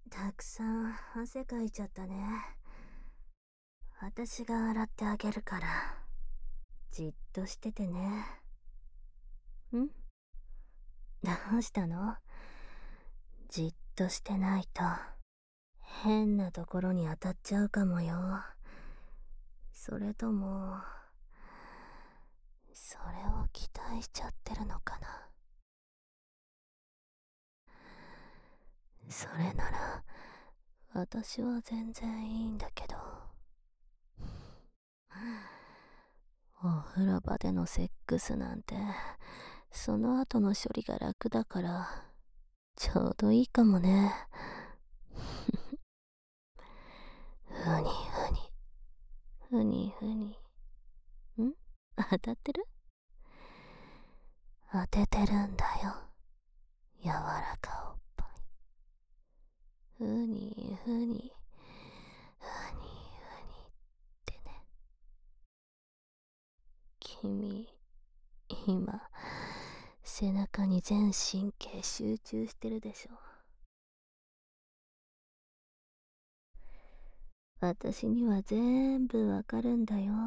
たくさん汗かいちゃったね。私が洗ってあげるから、じっとしててね。ん、どうしたの？じっとしてないと、変なところに当たっちゃうかもよ。それとも、それを期待しちゃってるのかな。それなら、私は全然いいんだけど。お風呂場でのセックスなんて、その後の処理が楽だから、ちょうどいいかもね。ふにふに、ふにふに。当たってる？当ててるんだよ。柔らかおっぱい。ふにふに、ふにふにってね。君、今、背中に全神経集中してるでしょ。私には全部わかるんだよ。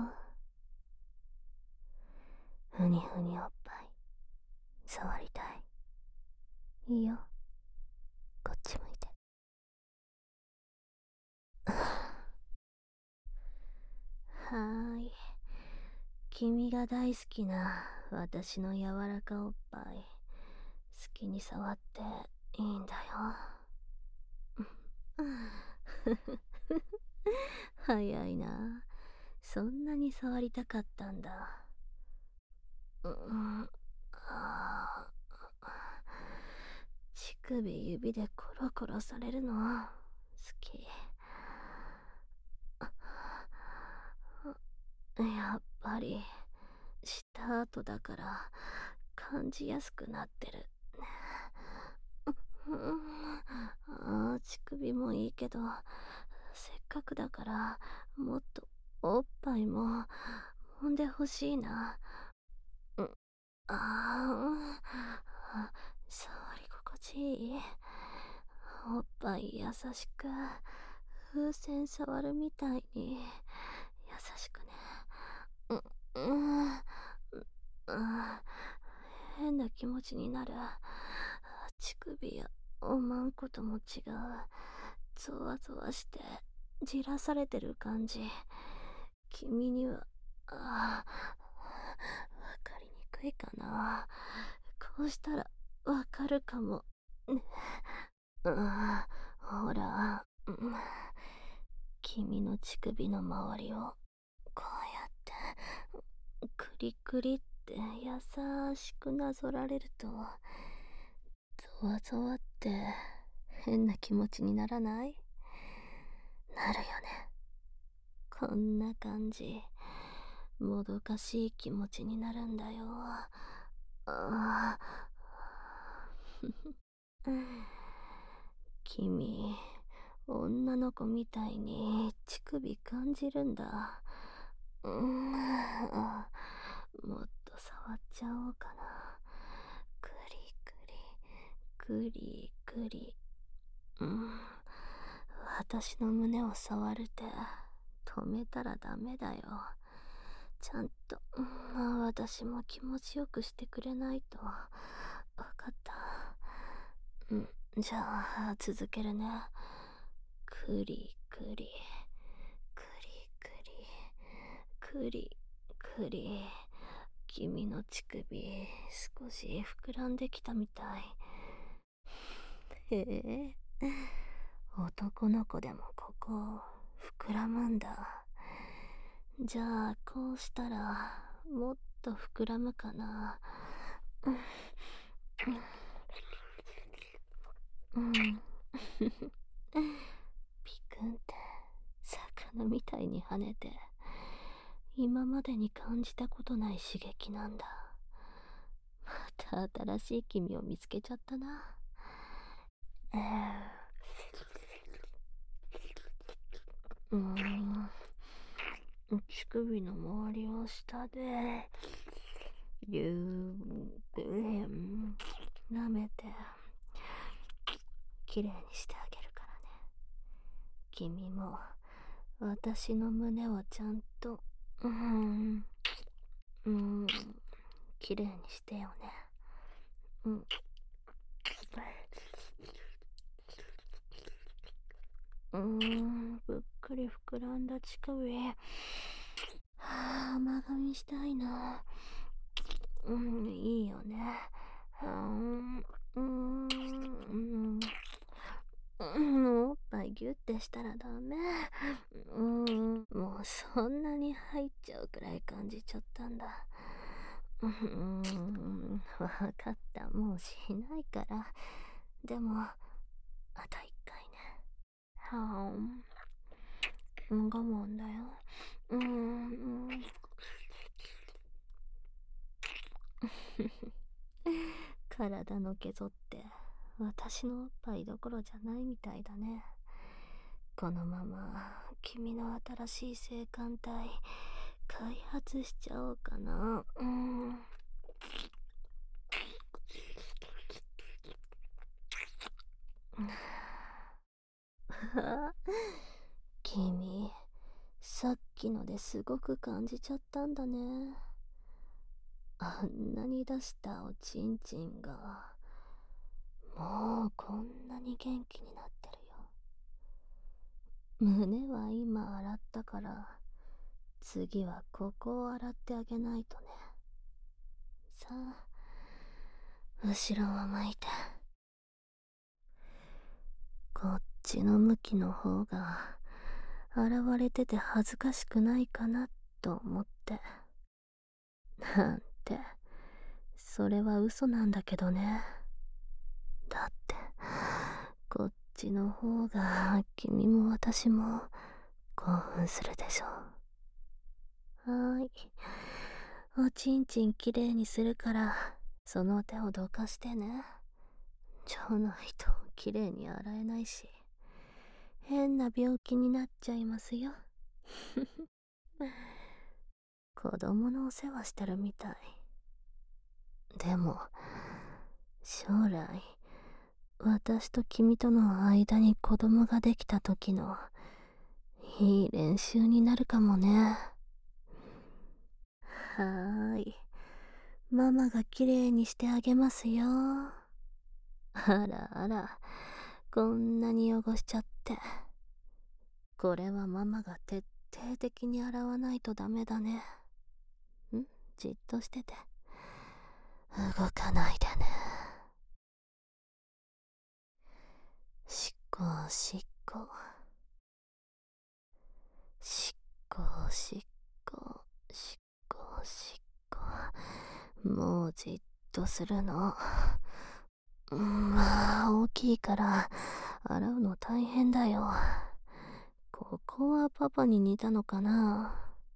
ふにふにおっぱい、触りたい。いいよ。こっち向いて。はーい。君が大好きな私の柔らかおっぱい、好きに触っていいんだよ。早いな。そんなに触りたかったんだ。乳首指でコロコロされるの好き。やっぱりした後だから感じやすくなってる。乳首もいいけど、せっかくだからもっとおっぱいも揉んでほしいな。うん、触り心地いい。おっぱい優しく、風船触るみたいに優しくね。うん、うん、変な気持ちになる。乳首やおまんことも違う。ゾワゾワしてじらされてる感じ。君には、わかりにくいかな。こうしたらわかるかも。ね。ほら、君の乳首の周りをこうやってクリクリって優しくなぞられると、ゾワゾワって変な気持ちにならない？なるよね。こんな感じ。もどかしい気持ちになるんだよ。あ君、女の子みたいに乳首感じるんだ。もっと触っちゃおうかな。クリクリ、クリクリ。私の胸を触るて止めたらダメだよ。ちゃんと、私も気持ちよくしてくれないと。わかった。じゃあ、続けるね。クリクリ、クリクリ、クリクリ。君の乳首、少し膨らんできたみたい。へえ、男の子でもここ、膨らむんだ。じゃあ、こうしたら、もっと膨らむかな。うん。ピクンって魚みたいに跳ねて、今までに感じたことない刺激なんだ。また新しい君を見つけちゃったな。うーん、乳首の周りを下でゆっくり舐めてきれいにしてあげるからね。 君も私の胸をちゃんと、うん、きれいにしてよね。うん。ぷっくり膨らんだ乳首。甘噛みしたいな。いいよね。おっぱいギュッてしたらダメ。もうそんなに入っちゃうくらい感じちゃったんだ。わかった。もうしないから。でも、あと一回ね。我慢だよ。体のけぞって私のおっぱいどころじゃないみたいだね。このまま君の新しい性感帯開発しちゃおうかな。君、さっきのですごく感じちゃったんだね。あんなに出したおちんちんがもうこんなに元気になってるよ。胸は今洗ったから、次はここを洗ってあげないとね。さあ、後ろを向いて。こっちの向きの方が洗われてて恥ずかしくないかなと思って。なんて、それは嘘なんだけどね。だって、こっちの方が君も私も興奮するでしょ。はーい。おちんちんきれいにするから、その手をどかしてね。じゃないときれいに洗えないし、変な病気になっちゃいますよ。子供のお世話してるみたい。でも、将来、私と君との間に子供ができた時の、いい練習になるかもね。はーい。ママがきれいにしてあげますよ。あらあら、こんなに汚しちゃって。これはママが徹底的に洗わないとダメだね。じっとしてて。動かないでね。しっこしっこ。しっこしっこ。しっこしっこ。もうじっとするの。まあ、大きいから洗うの大変だよ。ここはパパに似たのかな。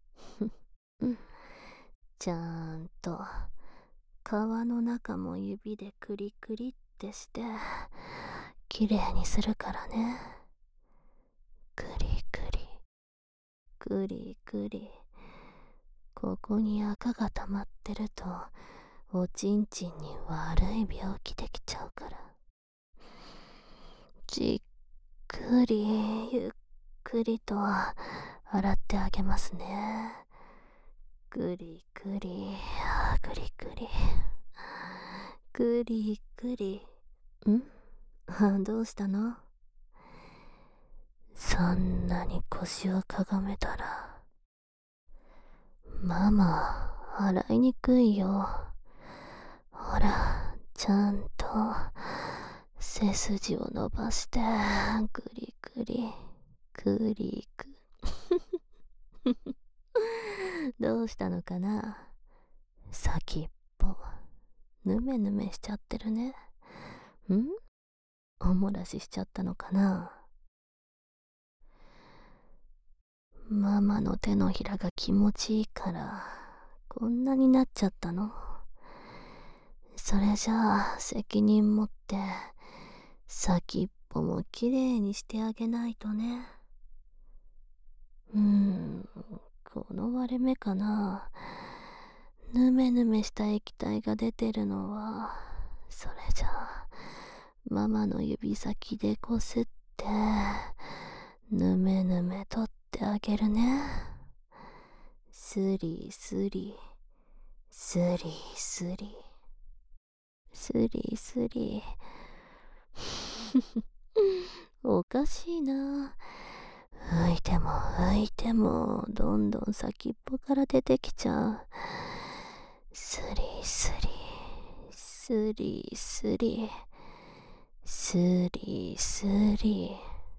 ちゃんと皮の中も指でクリクリってしてきれいにするからね。クリクリクリクリ。ここに赤が溜まってるとおちんちんに悪い病気できちゃうから。じっくりゆっくりと洗ってあげますね。ぐりぐりぐりぐりぐりぐり。どうしたの？そんなに腰をかがめたらママ洗いにくいよ。ほら、ちゃんと背筋を伸ばしてグリグリグリグどうしたのかな。先っぽぬめぬめしちゃってるね。おもらししちゃったのかな。ママの手のひらが気持ちいいからこんなになっちゃったの。それじゃあ責任持って先っぽもきれいにしてあげないとね。この割れ目かな。ぬめぬめした液体が出てるのは、それじゃあママの指先でこすってぬめぬめ取ってあげるね。スリスリ、スリスリ、スリスリ。おかしいな。拭いても拭いてもどんどん先っぽから出てきちゃう。スリスリ、スリスリ、スリスリ。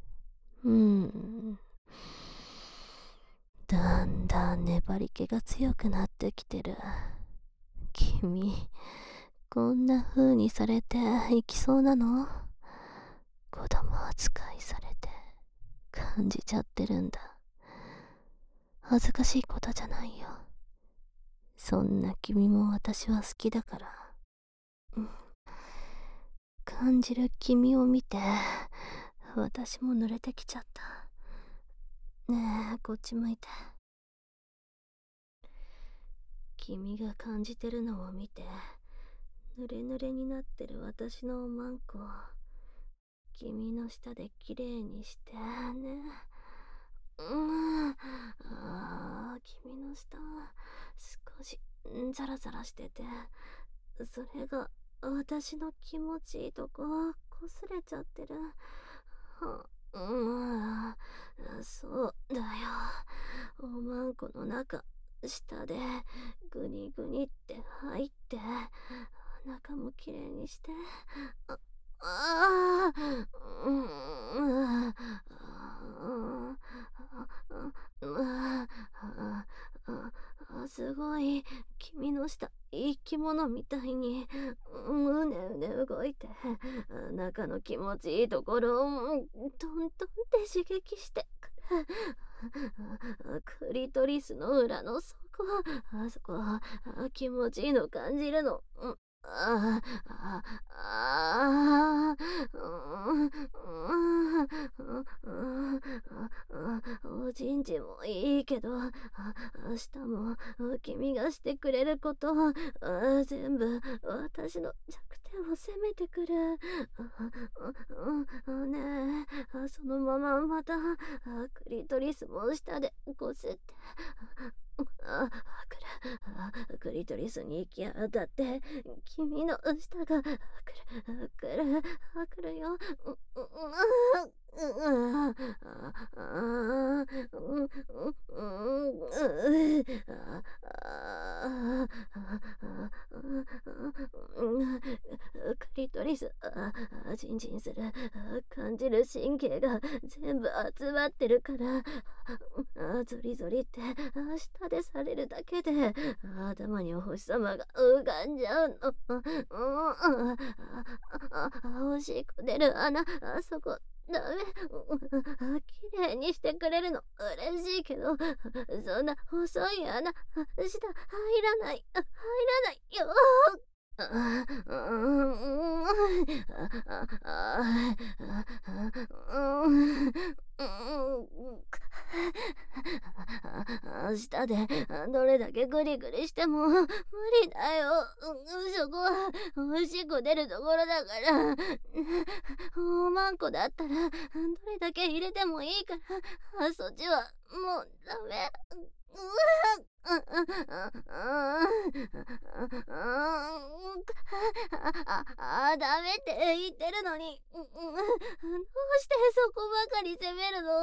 だんだん粘り気が強くなってきてる。君、こんな風にされていきそうなの？子供扱いされて感じちゃってるんだ。恥ずかしいことじゃないよ。そんな君も私は好きだから。感じる君を見て私も濡れてきちゃった。ねえ、こっち向いて。君が感じてるのを見て濡れ濡れになってる私のおまんこを君の下できれいにしてね。君の下少しザラザラしてて、それが私の気持ちいいとここすれちゃってる。そうだよ。おまんこの中下でグニグニって入って中もきれいにして。ああすごい。君の舌生き物みたいにうねうね動いて中の気持ちいいところをトントンって刺激してクリトリスの裏の底、あそこ気持ちいいの感じるの。ああああおちんちんもいいけど明日も君がしてくれること全部私の弱点を責めてくる。ねえ、そのまままたクリトリスも下でこすってクリトリスに行き当たって君の舌がくるよ。クリトリスチンチンする感じる神経が全部集まってるからゾリゾリって舌でされるだけで頭にお星様が浮かんじゃうの。おしっこ出る穴そこダメ。きれいにしてくれるの嬉しいけどそんな細い穴下入らないよ。下でどれだけグリグリしても無理だよ。そこはおしっこ出るところだから。おまんこだったらどれだけ入れてもいいからそっちはもうダメ。ダメって言ってるのにどうしてそこばかり責める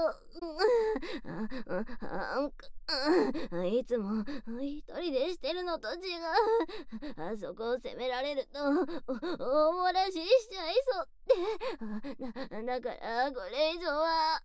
の。いつも一人でしてるのと違う。あそこを責められるとおもらししちゃいそうだからこれ以上は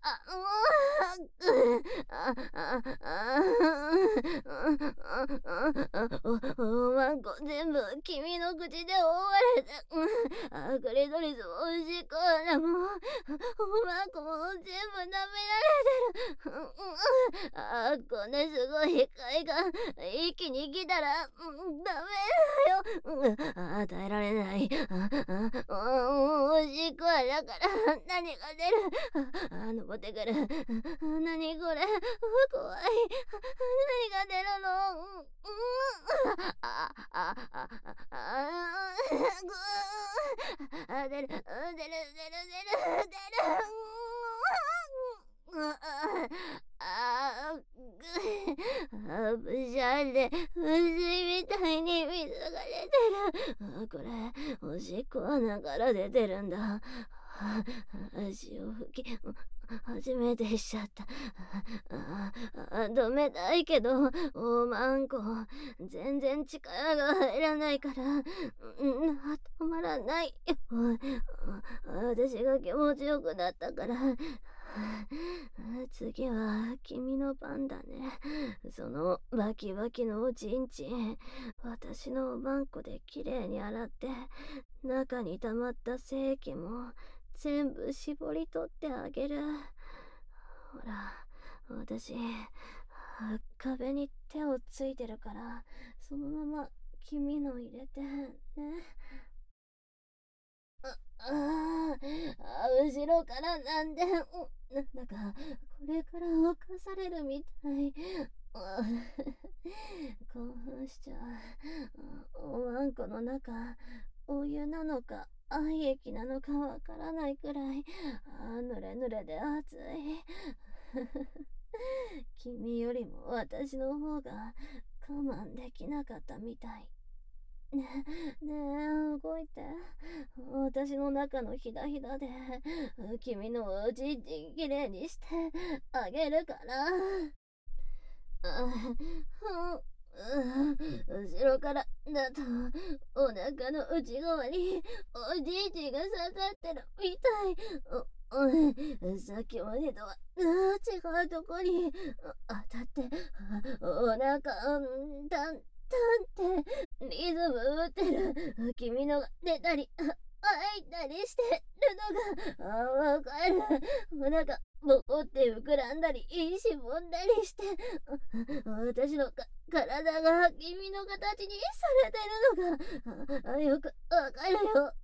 おまんこ全部君の口で覆われた。クリトリスもおしっこ穴もおまんこも全部舐められてる。こんなすごい快感一気に来たらダメだよ。与えられない。おしっこ穴から何が出る。登ってくる。何これ怖い。何が出るの。出る。 あぶしゃんで虫みたいに水が出てる。これ、おしっこ穴から出てるんだ。足を拭き、初めてしちゃった。止めたいけど、おまんこ、全然力が入らないから、止まらない。私が気持ちよくなったから、次は君の番だね。そのバキバキのおちんちん、私のおまんこできれいに洗って、中に溜まった精液も全部絞り取ってあげる。ほら、私、壁に手をついてるから、そのまま君の入れてね。後ろからなんで、なんか、これから犯されるみたい。興奮しちゃう。おわんこの中、お湯なのか、愛液なのかわからないくらい、ぬれぬれで熱い。君よりも私の方が我慢できなかったみたい。ねえ、動いて。私の中のひだひだで、君のおちんちんきれいにしてあげるから。後ろからだと、お腹の内側におじいちが刺さってるみたい。さっきまでとは違うとこに当たって、お腹、タンってリズム打ってる君のが出たり、開いたりしてるのがわかる。お腹ボコって膨らんだりしぼんだりして、私の体が君の形にされてるのがよくわかるよ。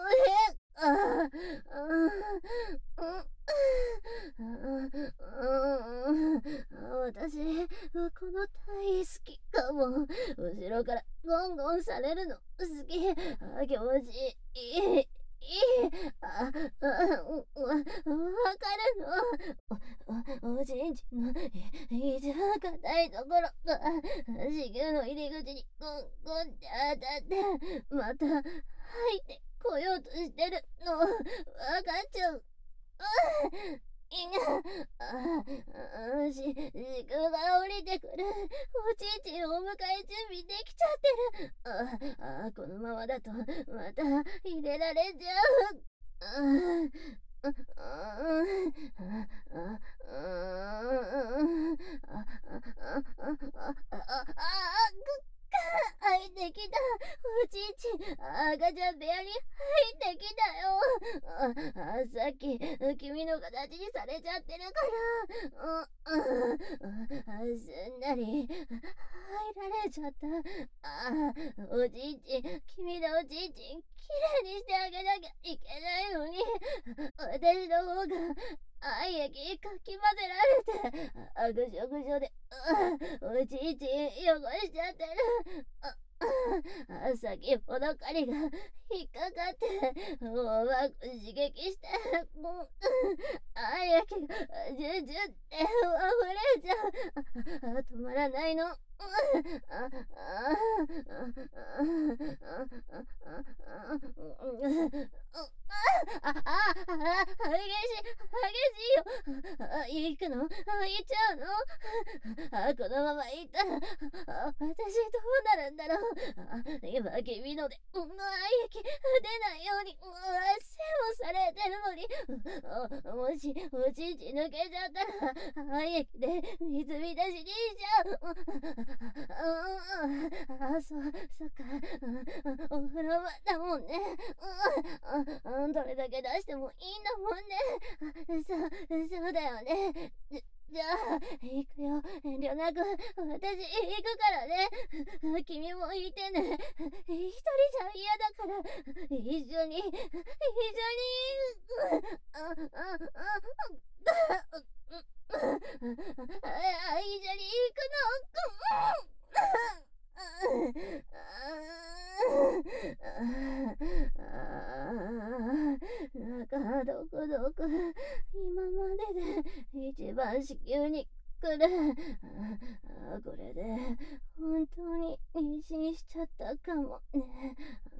私、この大好きかも。後ろからゴンゴンされるの好き。気持ちいい。わかるの。おちんちんの一番硬いところが子宮の入り口にゴンゴンって当たって、また入ってこようとしてるのわかっちゃう。しくが降りてくる。おちんちんをお迎え準備できちゃってる。このままだとまた入れられちゃう。入ってきた。おちんちん赤ちゃん部屋に入ってきたよ。さっき君の形にされちゃってるからすんなり入られちゃった。おちんちん、君のおちんちんきれいにしてあげなきゃいけないのに、私の方が愛液かき混ぜられて、ぐしょぐしょで、おちんちん汚しちゃってる。先ほど針が引っかかって、うまく刺激して、愛液がジュジュって溢れちゃう。止まらないの。激しいよ。行くの？行っちゃうの？このまま行ったら、私どうなるんだろう。今、君ので、愛液出ないように、背もされてるのに、もし、おちんち抜けちゃったら、愛液で水浸しにしちゃう。そっか。お風呂場だもんね。どれだけ出してもいいんだもんね。そうだよね。じゃあ、行くよ。遠慮なく、私行くからね。君もいてね。一人じゃ嫌だから、一緒に。一緒に行くの。中どこだどく今までで一番子宮に来る。これで本当に妊娠しちゃったかもね。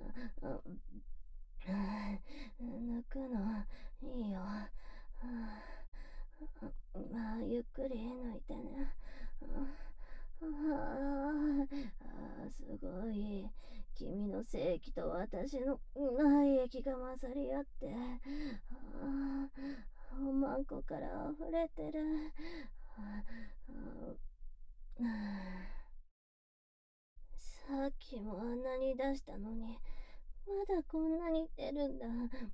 抜くのいいよ。まあゆっくり抜いてね。すごい。君の精液と私の内液が混ざり合って、おまんこから溢れてる。さっきもあんなに出したのに、まだこんなに出るんだ。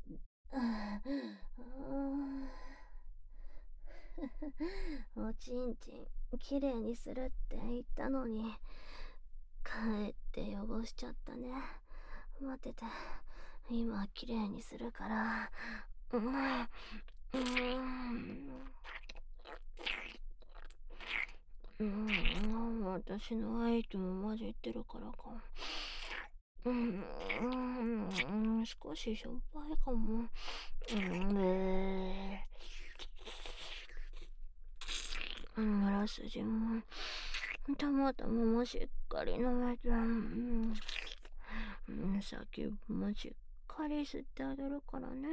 おちんちんきれいにするって言ったのに、かえって汚しちゃったね。待ってて、今きれいにするから。私の愛とも混じってるからか。少ししょっぱいかも。らすじもたまたまもしっかり飲めて、先もしっかり吸ってあげるからね。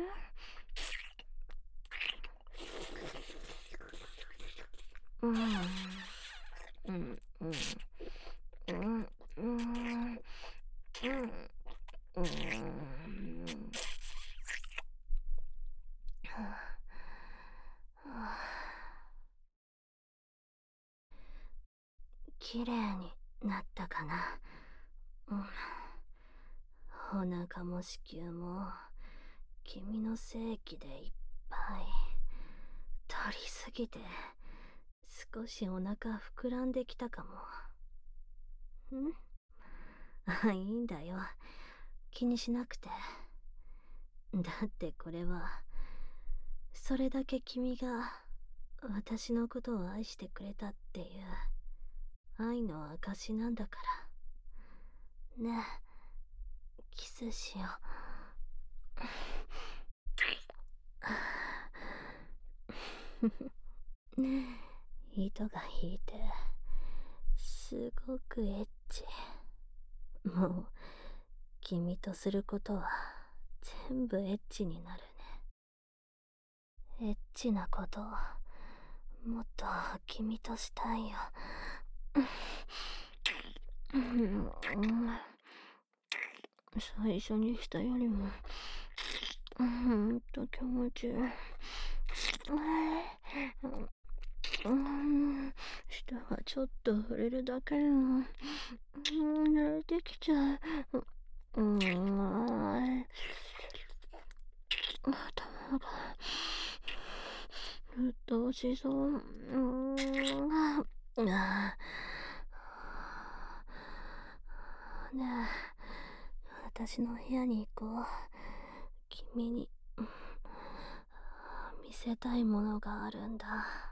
うんうんうんうんうんきれいになったかな。お腹も子宮も君の精液でいっぱい。取りすぎて少しお腹膨らんできたかも。いいんだよ。気にしなくて。だってこれはそれだけ君が私のことを愛してくれたっていう愛の証なんだから。ねえ、キスしよう。糸が引いてすごくエッチ。もう君とすることは全部エッチになるね。エッチなことをもっと君としたいよ。最初にしたよりも気持ちいい。舌がちょっと触れるだけでも慣れてきちゃう。頭がうっとうしそう。ねえ、私の部屋に行こう。君に見せたいものがあるんだ。